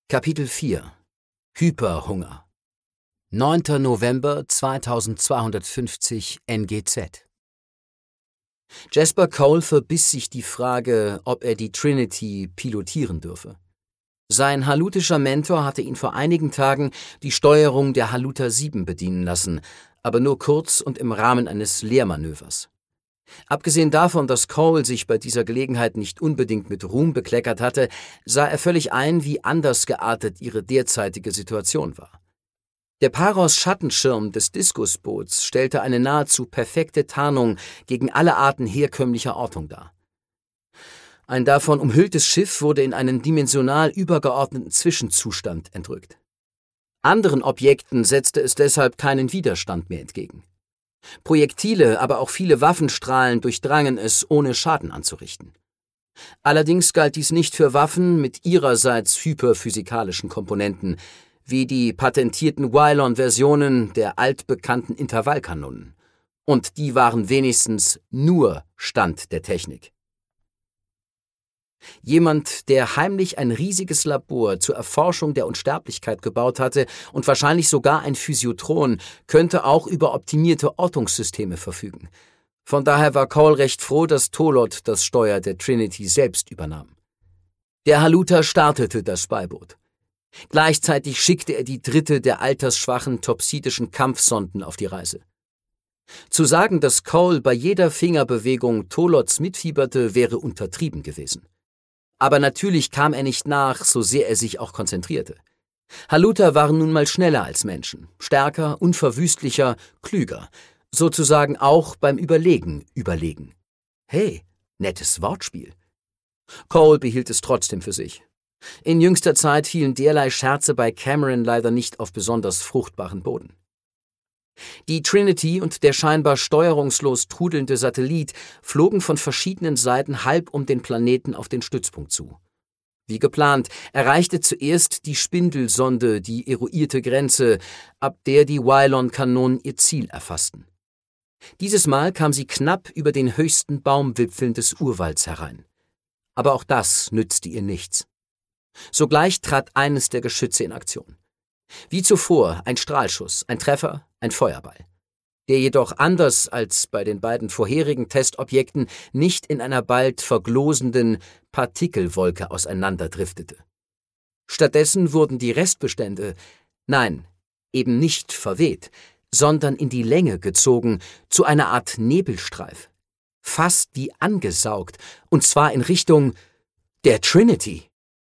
Kapitel 4 Hyperhunger 9. November 2250 NGZ. Jasper Cole verbiss sich die Frage, ob er die Trinity pilotieren dürfe. Sein halutischer Mentor hatte ihn vor einigen Tagen die Steuerung der Haluta 7 bedienen lassen, aber nur kurz und im Rahmen eines Lehrmanövers. Abgesehen davon, dass Cole sich bei dieser Gelegenheit nicht unbedingt mit Ruhm bekleckert hatte, sah er völlig ein, wie anders geartet ihre derzeitige Situation war. Der Paros-Schattenschirm des Diskusboots stellte eine nahezu perfekte Tarnung gegen alle Arten herkömmlicher Ortung dar. Ein davon umhülltes Schiff wurde in einen dimensional übergeordneten Zwischenzustand entrückt. Anderen Objekten setzte es deshalb keinen Widerstand mehr entgegen. Projektile, aber auch viele Waffenstrahlen durchdrangen es, ohne Schaden anzurichten. Allerdings galt dies nicht für Waffen mit ihrerseits hyperphysikalischen Komponenten, wie die patentierten Wylon-Versionen der altbekannten Intervallkanonen. Und die waren wenigstens nur Stand der Technik. Jemand, der heimlich ein riesiges Labor zur Erforschung der Unsterblichkeit gebaut hatte und wahrscheinlich sogar ein Physiotron, könnte auch über optimierte Ortungssysteme verfügen. Von daher war Cole recht froh, dass Tolot das Steuer der Trinity selbst übernahm. Der Haluta startete das Beiboot. Gleichzeitig schickte er die dritte der altersschwachen topsidischen Kampfsonden auf die Reise. Zu sagen, dass Cole bei jeder Fingerbewegung Tolots mitfieberte, wäre untertrieben gewesen. Aber natürlich kam er nicht nach, so sehr er sich auch konzentrierte. Haluta waren nun mal schneller als Menschen, stärker, unverwüstlicher, klüger, sozusagen auch beim Überlegen überlegen. Hey, nettes Wortspiel. Cole behielt es trotzdem für sich. In jüngster Zeit fielen derlei Scherze bei Cameron leider nicht auf besonders fruchtbaren Boden. Die Trinity und der scheinbar steuerungslos trudelnde Satellit flogen von verschiedenen Seiten halb um den Planeten auf den Stützpunkt zu. Wie geplant erreichte zuerst die Spindelsonde die eruierte Grenze, ab der die Wylon-Kanonen ihr Ziel erfassten. Dieses Mal kam sie knapp über den höchsten Baumwipfeln des Urwalds herein. Aber auch das nützte ihr nichts. Sogleich trat eines der Geschütze in Aktion. Wie zuvor ein Strahlschuss, ein Treffer, ein Feuerball, der jedoch anders als bei den beiden vorherigen Testobjekten nicht in einer bald verglosenden Partikelwolke auseinanderdriftete. Stattdessen wurden die Restbestände, nein, eben nicht verweht, sondern in die Länge gezogen zu einer Art Nebelstreif, fast wie angesaugt, und zwar in Richtung der Trinity.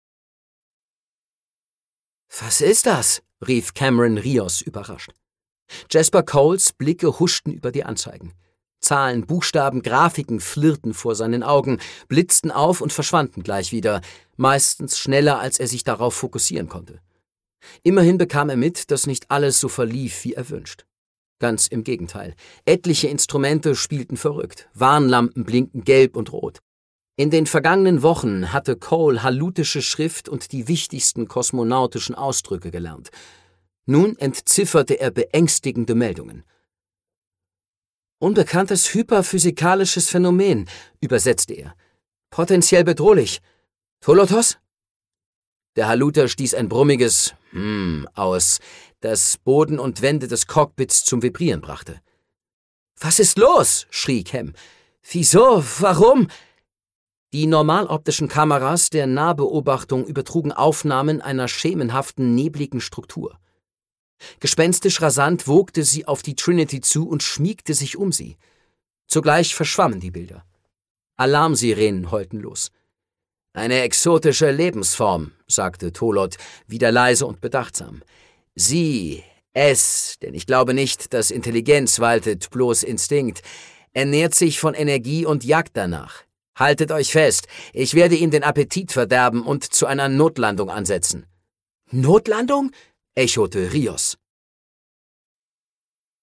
»Was ist das?« rief Cameron Rios überrascht. Jasper Coles Blicke huschten über die Anzeigen. Zahlen, Buchstaben, Grafiken flirrten vor seinen Augen, blitzten auf und verschwanden gleich wieder, meistens schneller, als er sich darauf fokussieren konnte. Immerhin bekam er mit, dass nicht alles so verlief, wie er wünscht. Ganz im Gegenteil. Etliche Instrumente spielten verrückt, Warnlampen blinkten gelb und rot. In den vergangenen Wochen hatte Cole halutische Schrift und die wichtigsten kosmonautischen Ausdrücke gelernt. Nun entzifferte er beängstigende Meldungen. »Unbekanntes hyperphysikalisches Phänomen«, übersetzte er. »Potenziell bedrohlich. Tolotos?« Der Haluta stieß ein brummiges aus, das Boden und Wände des Cockpits zum Vibrieren brachte. »Was ist los?« schrie Cam. »Wieso? Warum?« Die normaloptischen Kameras der Nahbeobachtung übertrugen Aufnahmen einer schemenhaften, nebligen Struktur. Gespenstisch rasant wogte sie auf die Trinity zu und schmiegte sich um sie. Zugleich verschwammen die Bilder. Alarmsirenen heulten los. »Eine exotische Lebensform«, sagte Tolot, wieder leise und bedachtsam. »Sie, es, denn ich glaube nicht, dass Intelligenz waltet, bloß Instinkt, ernährt sich von Energie und jagt danach. Haltet euch fest, ich werde ihm den Appetit verderben und zu einer Notlandung ansetzen.« »Notlandung?« echote Rios.